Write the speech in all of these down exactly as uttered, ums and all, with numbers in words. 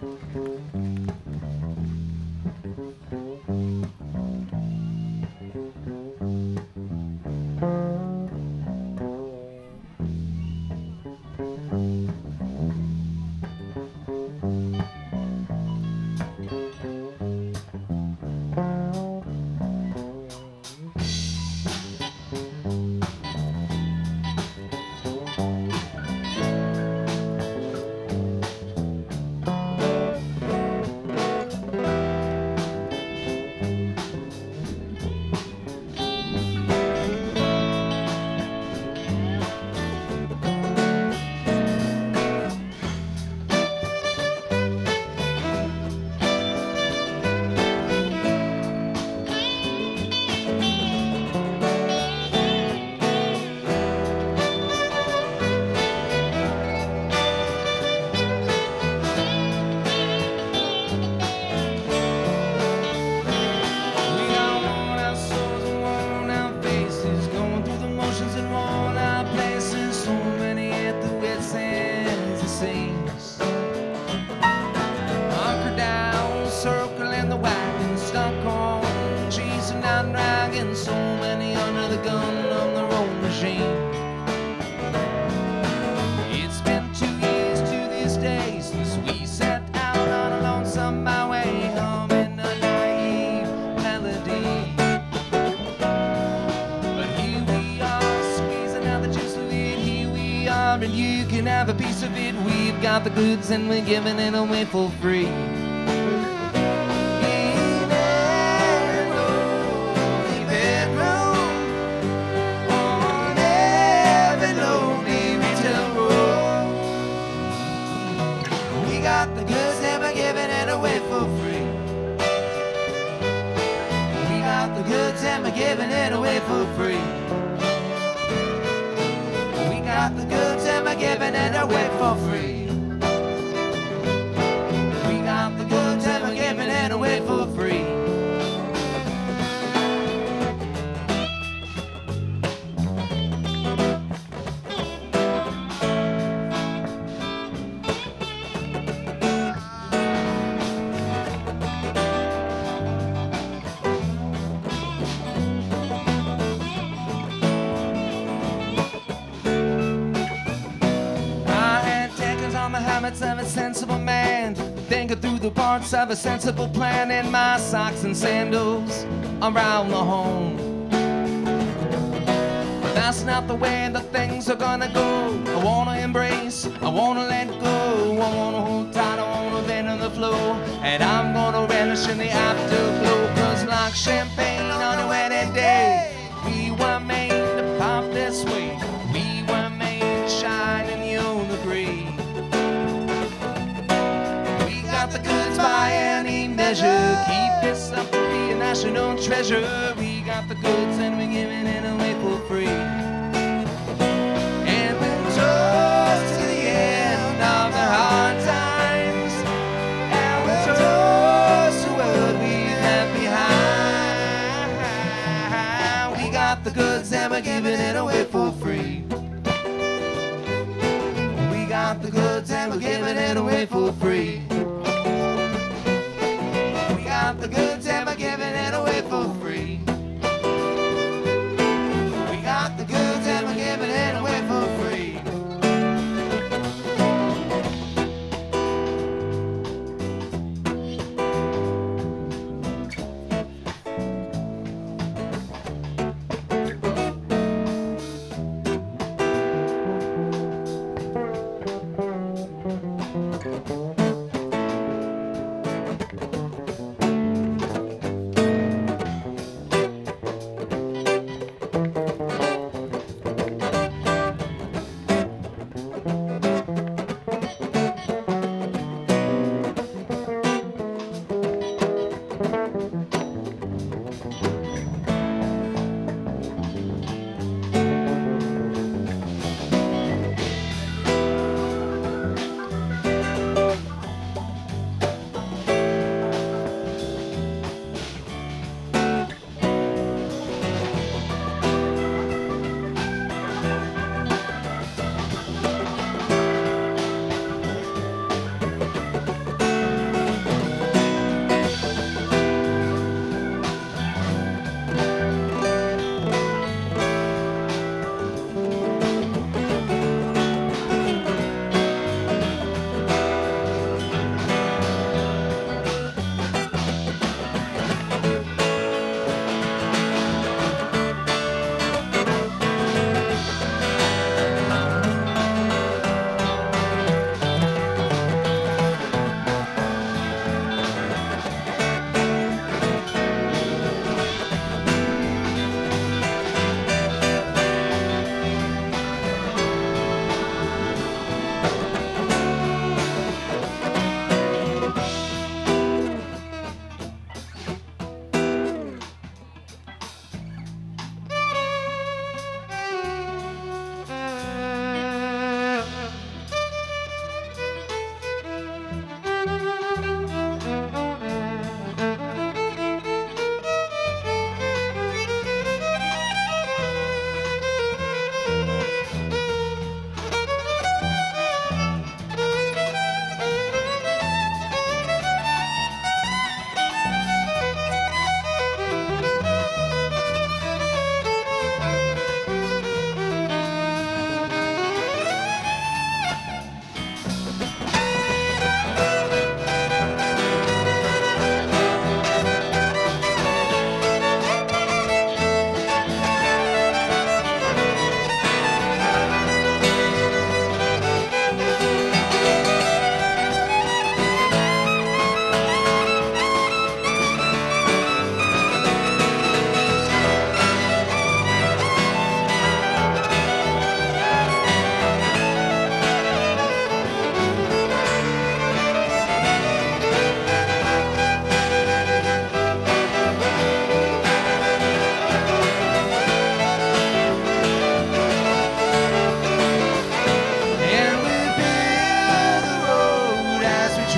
And you can have a piece of it. We've got the goods and we're giving it away for free. In every lonely bedroom, on every lonely retail road, we got the goods and we're giving it away for free. We got the goods and we're giving it away for free. We got the goods and we're giving it away for free. We got the goods and we're giving it away for free. Habits of a sensible man, thinking through the parts of a sensible plan in my socks and sandals around the home. But that's not the way that things are gonna go. I wanna embrace, I wanna let go, I wanna hold tight, I wanna bend on the flow, and I'm gonna relish in the afterglow. Cause like champagne on a wedding day, we were made to pop this way. We were made to shine in the old breeze. Got the goods by any measure. Keep this up to be a national treasure. We got the goods and we're giving it away for free. And we'll toast to the end of the hard times, and we'll toast to what we left behind. We got the goods and we're giving it away for free. We got the goods and we're giving it away for free. The goods and we're giving it away for free. We got the goods and we're giving it away for free.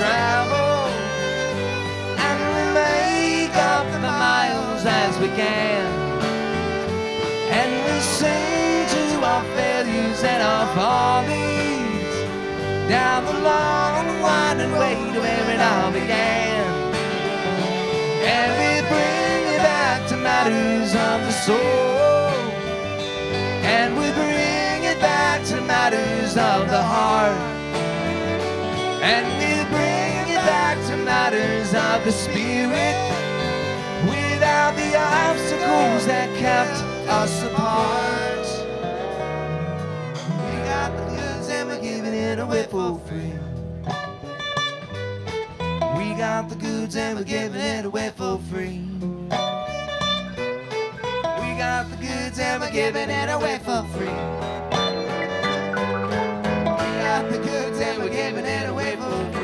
travel, and we make up the miles as we can, and we sing to our failures and our follies down the long winding way to where it all began. And we bring it back to matters of the soul, and we bring it back to matters of the heart, and we bring it back to matters of the spirit, without the obstacles that kept us apart. We got the goods and we're giving it away for free. We got the goods and we're giving it away for free. We got the goods and we're giving it away for free. We got the goods and we're giving it away for free.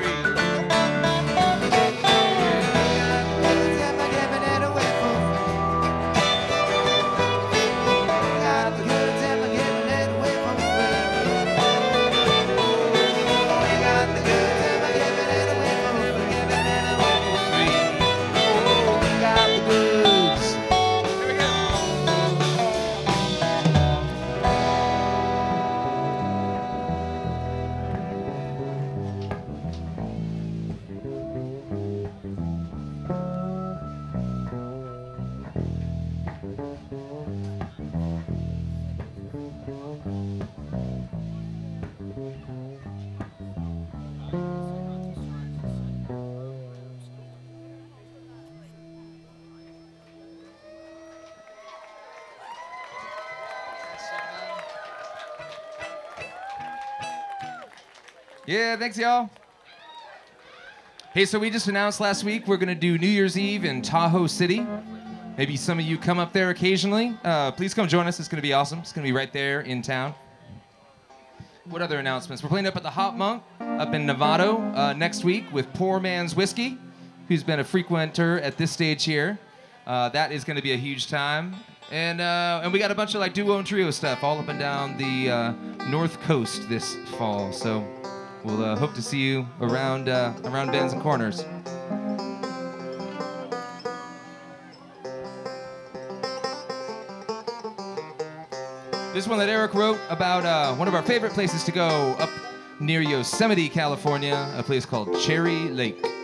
Yeah, thanks, y'all. Hey, so we just announced last week we're going to do New Year's Eve in Tahoe City. Maybe some of you come up there occasionally. Uh, please come join us. It's going to be awesome. It's going to be right there in town. What other announcements? We're playing up at the Hop Monk up in Novato uh, next week with Poor Man's Whiskey, who's been a frequenter at this stage here. Uh, that is going to be a huge time. And uh, and we got a bunch of like duo and trio stuff all up and down the uh, North Coast this fall. So we'll uh, hope to see you around uh, around bends and corners. This one that Eric wrote about uh, one of our favorite places to go up near Yosemite, California, a place called Cherry Lake.